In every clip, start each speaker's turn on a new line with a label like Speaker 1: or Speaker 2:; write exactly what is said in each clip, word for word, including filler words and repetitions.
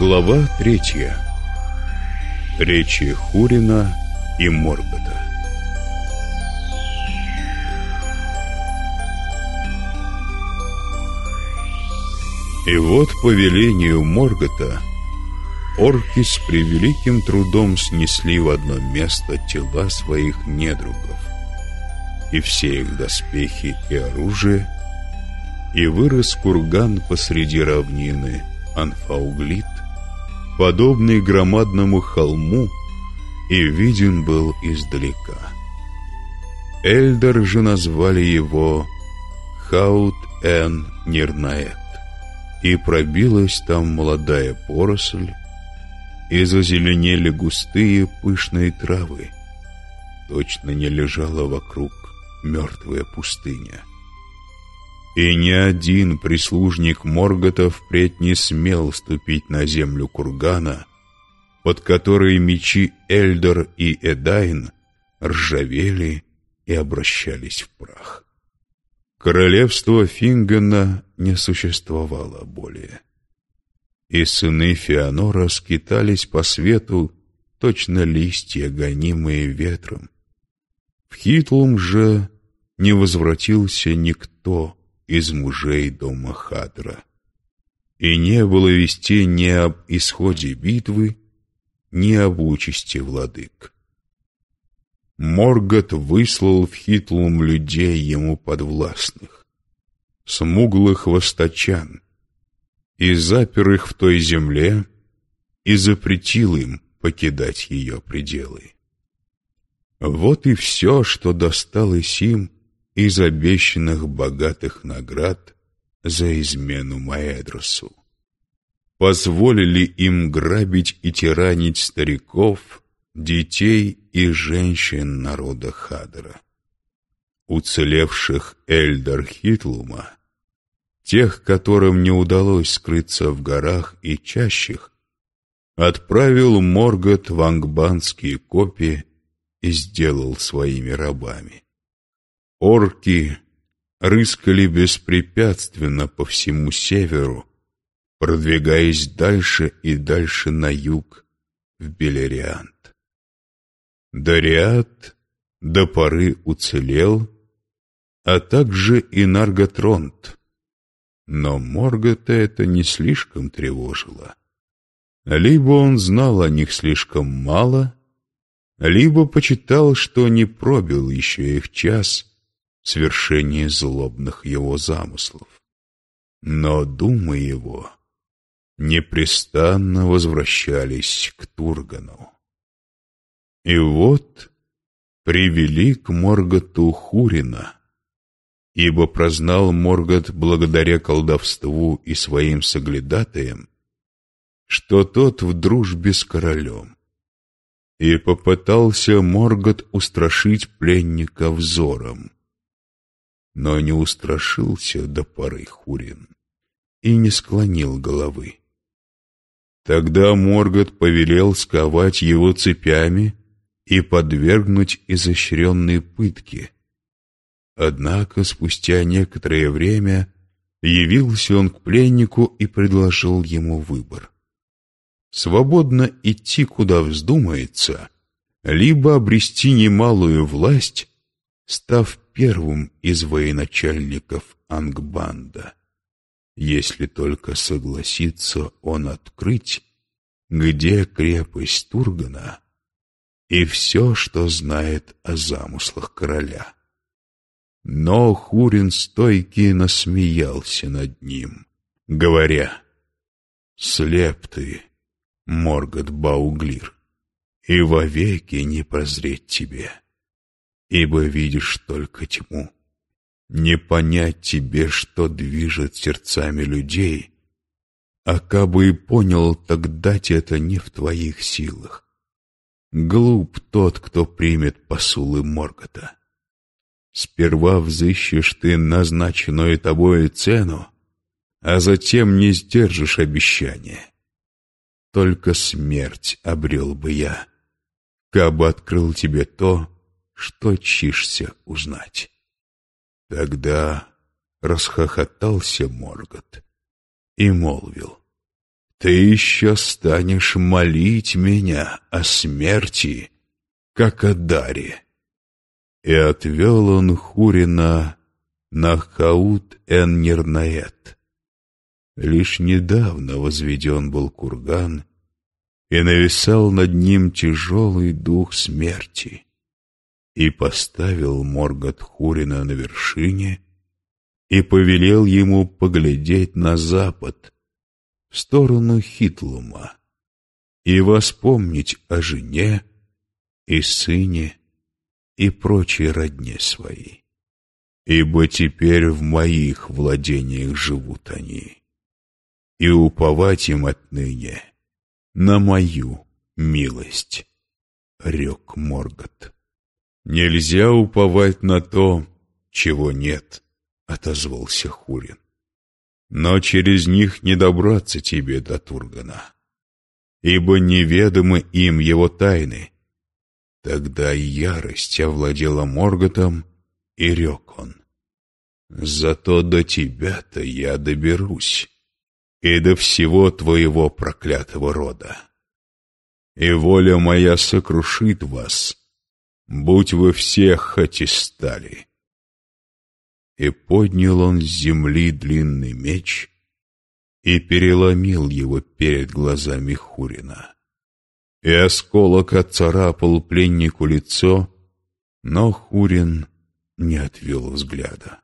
Speaker 1: Глава третья. Речи Хурина и Моргота. И вот по велению Моргота орки с превеликим трудом снесли в одно место тела своих недругов и все их доспехи и оружие, и вырос курган посреди равнины Анфауглит, подобный громадному холму, и виден был издалека. Эльдар же назвали его Хаут-эн-Нирнаэт, и пробилась там молодая поросль, и зазеленели густые пышные травы. Точно не лежала вокруг мертвая пустыня. И ни один прислужник Моргота впредь не смел ступить на землю кургана, под которой мечи Эльдар и Эдайн ржавели и обращались в прах. Королевство Фингана не существовало более, и сыны Феонора скитались по свету, точно листья, гонимые ветром. В Хитлум же не возвратился никто из мужей дома Хадра, и не было вести ни об исходе битвы, ни об участи владык. Моргот выслал в Хитлум людей ему подвластных, смуглых восточан, и запер их в той земле, и запретил им покидать ее пределы. Вот и все, что досталось им из обещанных богатых наград за измену Маэдросу. Позволили им грабить и тиранить стариков, детей и женщин народа Хадра. Уцелевших Эльдар Хитлума, тех, которым не удалось скрыться в горах и чащах, отправил Моргот в ангбанские копи и сделал своими рабами. Орки рыскали беспрепятственно по всему северу, продвигаясь дальше и дальше на юг, в Белериант. Дариат до поры уцелел, а также и Нарготронт, но Моргота это не слишком тревожило. Либо он знал о них слишком мало, либо почитал, что не пробил еще их час свершения злобных его замыслов. Но думы его непрестанно возвращались к Тургану. И вот привели к Морготу Хурина, ибо прознал Моргот благодаря колдовству и своим соглядатаям, что тот в дружбе с королем. И попытался Моргот устрашить пленника взором. Но не устрашился до поры Хурин и не склонил головы. Тогда Моргот повелел сковать его цепями и подвергнуть изощренной пытке. Однако спустя некоторое время явился он к пленнику и предложил ему выбор: свободно идти, куда вздумается, либо обрести немалую власть, став первым из военачальников Ангбанда, если только согласится он открыть, где крепость Тургана и все, что знает о замыслах короля. Но Хурин стойкий насмеялся над ним, говоря: «Слеп ты, Моргот Бауглир, и вовеки не прозреть тебе, ибо видишь только тьму. Не понять тебе, что движет сердцами людей, а кабы и понял, так дать это не в твоих силах. Глуп тот, кто примет посулы Моргота. Сперва взыщешь ты назначенную тобою цену, а затем не сдержишь обещания. Только смерть обрел бы я, кабы открыл тебе то, что чишься узнать». Тогда расхохотался Моргот и молвил: ты еще станешь молить меня о смерти, как о даре». И отвел он Хурина на Хаут-эн-Нирнаэт. Лишь недавно возведен был курган, и нависал над ним тяжелый дух смерти. И поставил Моргот Хурина на вершине и повелел ему поглядеть на запад, в сторону Хитлума, и воспомнить о жене и сыне и прочей родне своей. Ибо теперь в моих владениях живут они, и уповать им отныне на мою милость, рек Моргот. Нельзя уповать на то, чего нет, отозвался Хурин. Но через них не добраться тебе до Тургана, ибо неведомы им его тайны. Тогда ярость овладела Морготом, и рек он: зато до тебя-то я доберусь, и до всего твоего проклятого рода. И воля моя сокрушит вас, будь вы все хоть и стали. И поднял он с земли длинный меч и переломил его перед глазами Хурина. И осколок отцарапал пленнику лицо, но Хурин не отвел взгляда.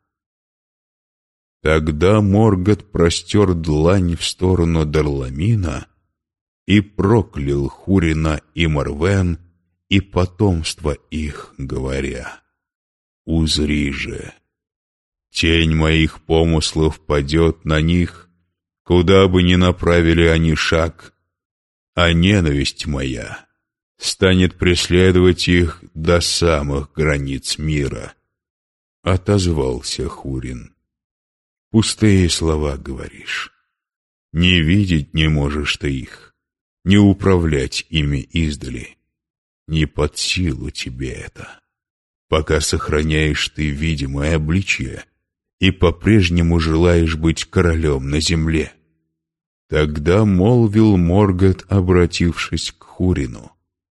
Speaker 1: Тогда Моргот простер длань в сторону Дарламина и проклял Хурина и Марвен и потомство их, говоря: «Узри же, тень моих помыслов падет на них, куда бы ни направили они шаг, а ненависть моя станет преследовать их до самых границ мира». Отозвался Хурин: «Пустые слова говоришь. Не видеть не можешь ты их, не управлять ими издали. Не под силу тебе это, пока сохраняешь ты видимое обличие и по-прежнему желаешь быть королем на земле». Тогда молвил Моргот, обратившись к Хурину: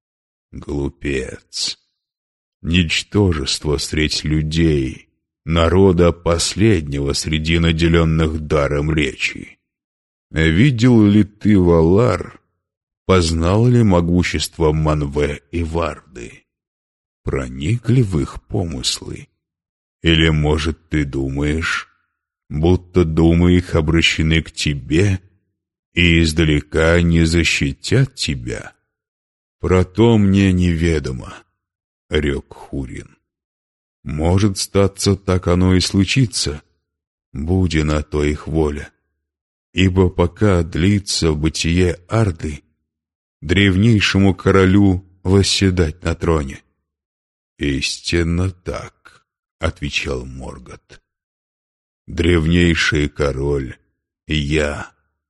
Speaker 1: «Глупец! Ничтожество средь людей, народа последнего среди наделенных даром речи. Видел ли ты Валар, познал ли могущество Манве и Варды? Проник ли в их помыслы? Или, может, ты думаешь, будто думы их обращены к тебе и издалека не защитят тебя? Про то мне неведомо, — рек Хурин. Может, статься, так оно и случится, буди на то их воля. Ибо пока длится бытие Арды, древнейшему королю восседать на троне». «Истинно так», — отвечал Моргот. «Древнейший король, я,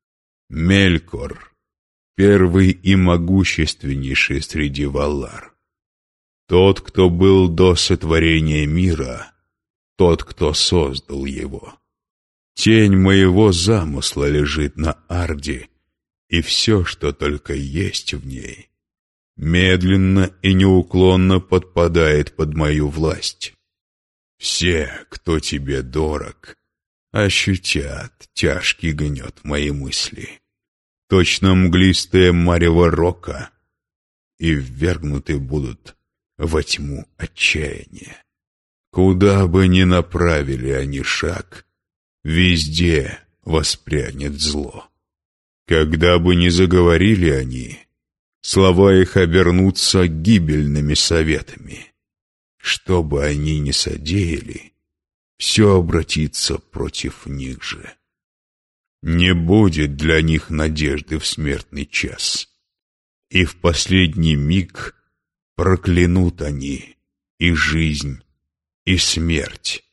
Speaker 1: Мелькор, первый и могущественнейший среди Валар. Тот, кто был до сотворения мира, тот, кто создал его. Тень моего замысла лежит на Арде, и все, что только есть в ней, медленно и неуклонно подпадает под мою власть. Все, кто тебе дорог, ощутят тяжкий гнет моей мысли, точно мглистое марево рока, и ввергнуты будут во тьму отчаяния. Куда бы ни направили они шаг, везде воспрянет зло. Когда бы ни заговорили они, слова их обернутся гибельными советами. Что бы они ни содеяли, все обратится против них же. Не будет для них надежды в смертный час, и в последний миг проклянут они и жизнь, и смерть.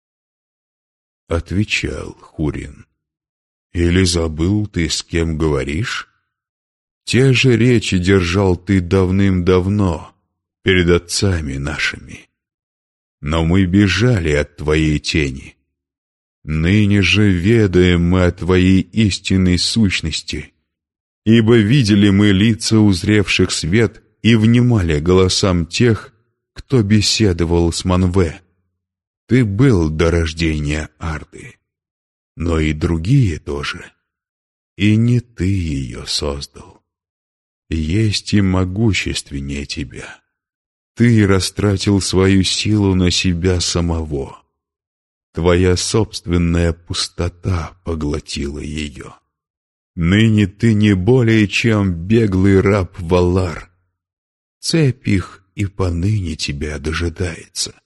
Speaker 1: Отвечал Хурин: «Или забыл ты, с кем говоришь? Те же речи держал ты давным-давно перед отцами нашими. Но мы бежали от твоей тени. Ныне же ведаем мы о твоей истинной сущности ибо видели мы лица узревших свет и внимали голосам тех, кто беседовал с Манве. Ты был до рождения Арды, но и другие тоже, и не ты ее создал. Есть и могущественнее тебя. Ты растратил свою силу на себя самого. Твоя собственная пустота поглотила ее. Ныне ты не более чем беглый раб Валар. Цепь их и поныне тебя дожидается.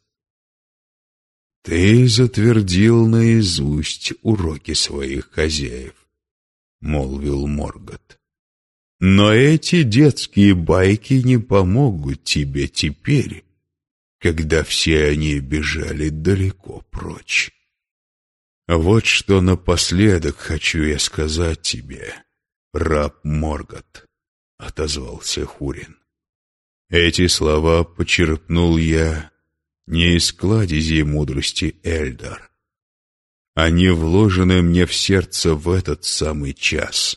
Speaker 1: Ты затвердил наизусть уроки своих хозяев, — молвил Моргот. Но эти детские байки не помогут тебе теперь, когда все они бежали далеко прочь. Вот что напоследок хочу я сказать тебе, раб Моргот, — отозвался Хурин. Эти слова почерпнул я не из кладезей мудрости Эльдар. Они вложены мне в сердце в этот самый час.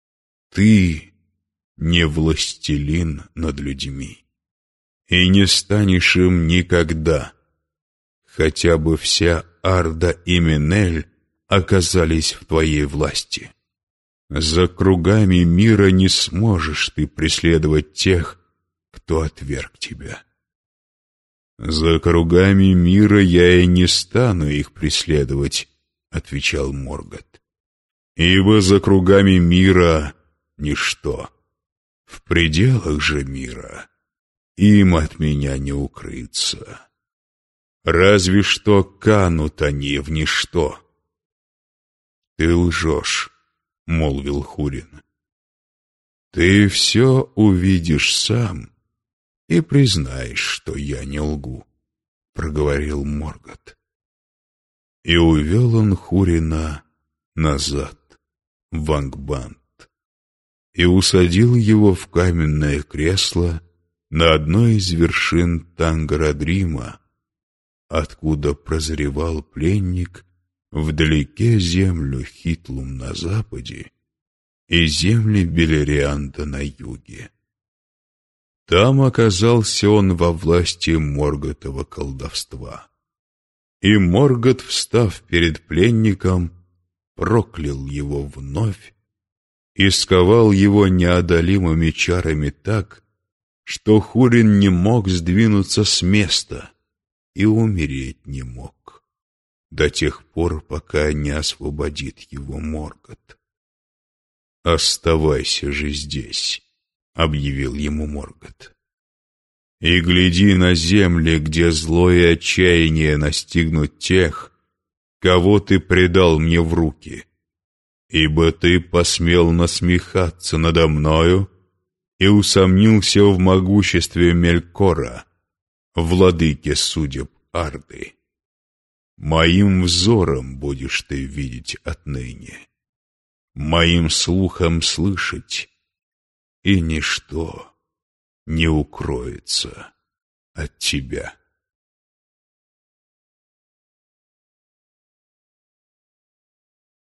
Speaker 1: Ты не властелин над людьми, и не станешь им никогда, хотя бы вся Арда и Менель оказались в твоей власти. За кругами мира не сможешь ты преследовать тех, кто отверг тебя. За кругами мира я и не стану их преследовать, — отвечал Моргот, — ибо за кругами мира ничто. В пределах же мира им от меня не укрыться. Разве что канут они в ничто. — Ты лжешь, — молвил Хурин. — Ты все увидишь сам и признаешь, что я не лгу, — проговорил Моргот. И увел он Хурина назад в Ангбанд и усадил его в каменное кресло на одной из вершин Тангарадрима, откуда прозревал пленник вдалеке землю Хитлум на западе и земли Белерианда на юге. Там оказался он во власти Морготова колдовства. И Моргот, встав перед пленником, проклял его вновь и сковал его неодолимыми чарами так, что Хурин не мог сдвинуться с места и умереть не мог, до тех пор, пока не освободит его Моргот. «Оставайся же здесь», — объявил ему Моргот, — «и гляди на земли, где зло и отчаяние настигнут тех, кого ты предал мне в руки, ибо ты посмел насмехаться надо мною и усомнился в могуществе Мелькора, владыке судеб Арды. Моим взором будешь ты видеть отныне, моим слухом слышать, и ничто не укроется от тебя».